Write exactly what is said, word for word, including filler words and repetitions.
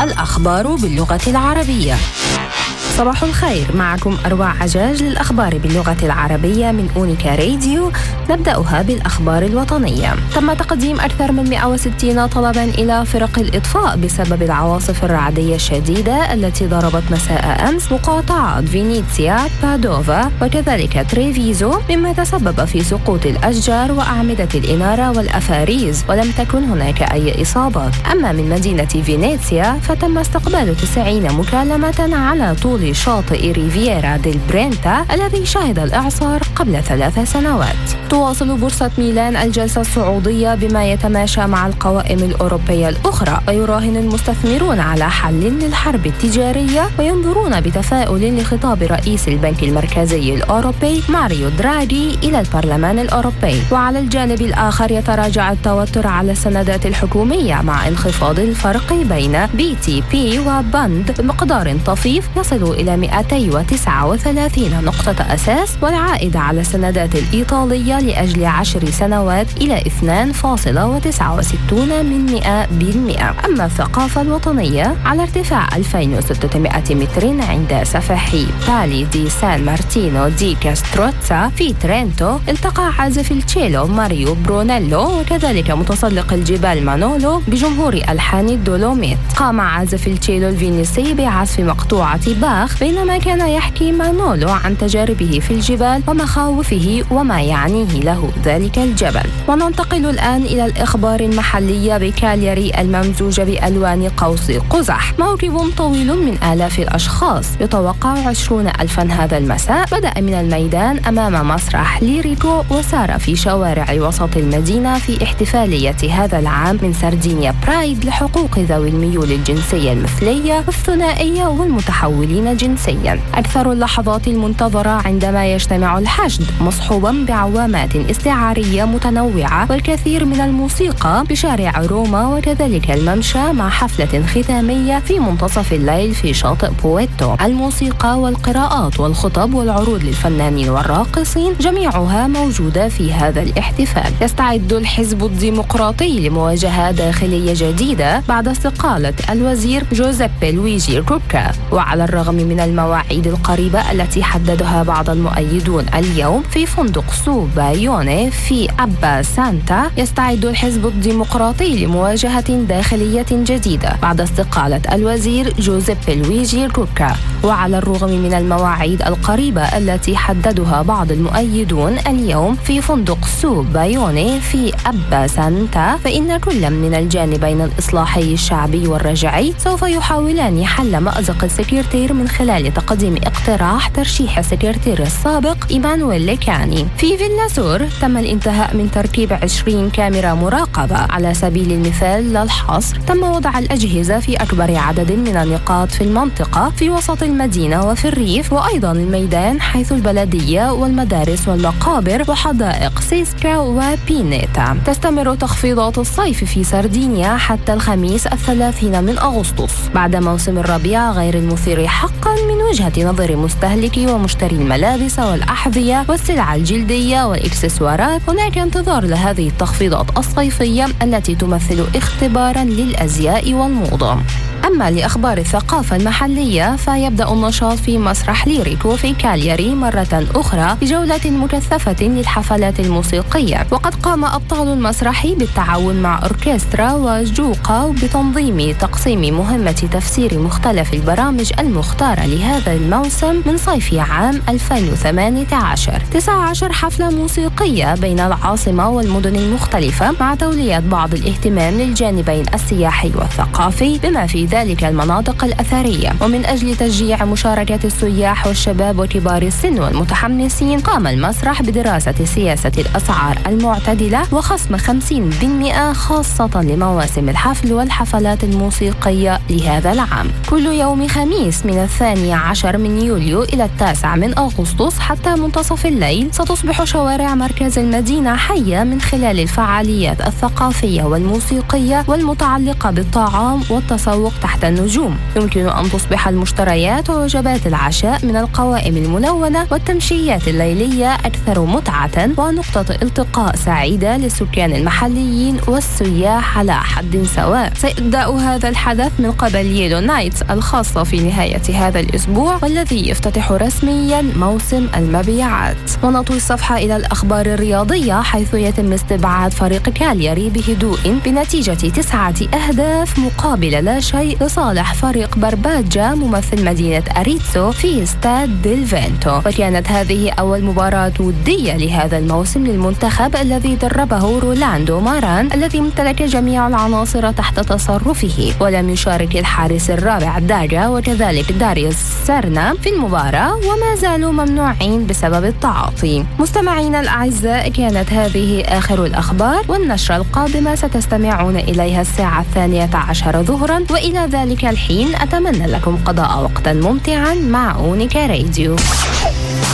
الأخبار باللغة العربية. صباح الخير، معكم أروى عجاج للأخبار باللغة العربية من أونيكا راديو. نبدأها بالأخبار الوطنية. تم تقديم أكثر من مئة وستين طلبا إلى فرق الإطفاء بسبب العواصف الرعدية الشديدة التي ضربت مساء أمس مقاطعات فينيتسيا، بادوفا وكذلك تريفيزو، مما تسبب في سقوط الأشجار وأعمدة الإنارة والأفاريز، ولم تكن هناك أي إصابات. أما من مدينة فينيتسيا فتم استقبال تسعين مكالمة على طول شاطئ ريفييرا ديل برينتا الذي شهد الإعصار قبل ثلاث سنوات. تواصل بورصة ميلان الجلسة الصعودية بما يتماشى مع القوائم الأوروبية الأخرى، ويراهن المستثمرون على حل للحرب التجارية، وينظرون بتفاؤل لخطاب رئيس البنك المركزي الأوروبي ماريو دراغي إلى البرلمان الأوروبي. وعلى الجانب الآخر يتراجع التوتر على السندات الحكومية مع انخفاض الفرق بين بي تي بي وبند بمقدار طفيف يصل إلى مئتين وتسعة وثلاثين نقطة أساس، والعائد على السندات الإيطالية لأجل عشر سنوات إلى اثنين فاصلة تسعة وستين من مئة بالمئة. أما الثقافة الوطنية على ارتفاع ألفين وستمئة متر عند سفح بالي دي سان مارتينو دي كاستروتسا في ترينتو، التقى عازف التشيلو ماريو برونيلو وكذلك متسلق الجبال مانولو بجمهور ألحان الدولوميت. قام عازف التشيلو الفينيسي بعزف مقطوعة باخ، بينما كان يحكي مانولو عن تجاربه في الجبال ومخاوفه وما يعنيه له ذلك الجبل. وننتقل الآن إلى الإخبار المحلية بكالياري الممزوجة بألوان قوس قزح. موكب طويل من آلاف الأشخاص، يتوقع عشرون ألفا هذا المساء، بدأ من الميدان أمام مسرح ليريكو وسار في شوارع وسط المدينة في احتفالية هذا العام من سردينيا برايد لحقوق ذوي الميول الجنسية المثلية والثنائية والمتحولين جنسيا. أكثر اللحظات المنتظرة عندما يجتمع الحشد مصحوبا بعوامات استعارية متنوعة والكثير من الموسيقى بشارع روما وكذلك الممشى، مع حفلة ختامية في منتصف الليل في شاطئ بويتو. الموسيقى والقراءات والخطب والعروض للفنانين والراقصين جميعها موجودة في هذا الاحتفال. يستعد الحزب الديمقراطي لمواجهة داخلية جديدة بعد استقالة الوزير جوزيبي لويجي روكا. وعلى الرغم من المواعيد القريبة التي حددها بعض المؤيدون اليوم في فندق سو بايوني في أبا سانتا، يستعد الحزب الديمقراطي لمواجهة داخلية جديدة بعد استقالة الوزير جوزيبي لويجي روكا. وعلى الرغم من المواعيد القريبة التي حددها بعض المؤيدون اليوم في فندق سو بايوني في أبا سانتا، فإن كل من الجانبين الإصلاحي الشعبي والرجعي سوف يحاولان حل مأزق السكرتير من خلال تقديم اقتراح ترشيح السكرتير السابق إيمانويل ليكاني. في فيلا سور تم الانتهاء من تركيب عشرين كاميرا مراقبة. على سبيل المثال للحصر، تم وضع الأجهزة في أكبر عدد من النقاط في المنطقة في وسط المدينة وفي الريف وأيضا الميدان، حيث البلدية والمدارس والمقابر وحدائق سيسكا وبينيتا. تستمر تخفيضات الصيف في سردينيا حتى الخميس الثلاثين من أغسطس بعد موسم الربيع غير المثير حقا من وجهة نظر مستهلكي ومشتري الملابس والأحذية والسلع الجلدية والإكسسوارات. هناك انتظار لهذه التخفيضات الصيفية التي تمثل اختبارا للأزياء والموضة. أما لأخبار الثقافة المحلية فيبدأ النشاط في مسرح ليريكو في كالياري مرة أخرى بجولة مكثفة للحفلات الموسيقية. وقد قام أبطال المسرح بالتعاون مع أوركسترا وجوقا بتنظيم تقسيم مهمة تفسير مختلف البرامج المختارة لهذا الموسم من صيف عام ألفين وثمانية عشر. تسعة عشر حفلة موسيقية بين العاصمة والمدن المختلفة، مع تولية بعض الاهتمام للجانبين السياحي والثقافي بما في ذلك المناطق الأثرية. ومن أجل تشجيع مشاركة السياح والشباب وكبار السن والمتحمسين، قام المسرح بدراسة سياسة الأسعار المعتدلة وخصم خمسين بالمئة خاصة لمواسم الحفل والحفلات الموسيقية لهذا العام. كل يوم خميس من الثاني عشر من يوليو إلى التاسع من أغسطس حتى منتصف الليل ستصبح شوارع مركز المدينة حية من خلال الفعاليات الثقافية والموسيقية والمتعلقة بالطعام والتسوق تحت تحت النجوم. يمكن أن تصبح المشتريات ووجبات العشاء من القوائم الملونة والتمشيات الليلية أكثر متعة ونقطة التقاء سعيدة للسكان المحليين والسياح على حد سواء. سيبدأ هذا الحدث من قبل يلو نايتس الخاصة في نهاية هذا الأسبوع، والذي يفتتح رسميا موسم المبيعات. ونطوي الصفحة إلى الأخبار الرياضية، حيث يتم استبعاد فريق كالياري بهدوء بنتيجة تسعة أهداف مقابل لا شيء لصالح فريق برباجا ممثل مدينة أريتسو في استاد ديل فينتو. وكانت هذه أول مباراة ودية لهذا الموسم للمنتخب الذي دربه رولاندو ماران، الذي امتلك جميع العناصر تحت تصرفه، ولم يشارك الحارس الرابع داجا وكذلك داريوس سيرنا في المباراة، وما زالوا ممنوعين بسبب التعاطي. مستمعينا الأعزاء، كانت هذه آخر الأخبار، والنشرة القادمة ستستمعون إليها الساعة الثانية عشر ظهرا، وإلى ذلك الحين أتمنى لكم قضاء وقتا ممتعا مع أونيكا راديو.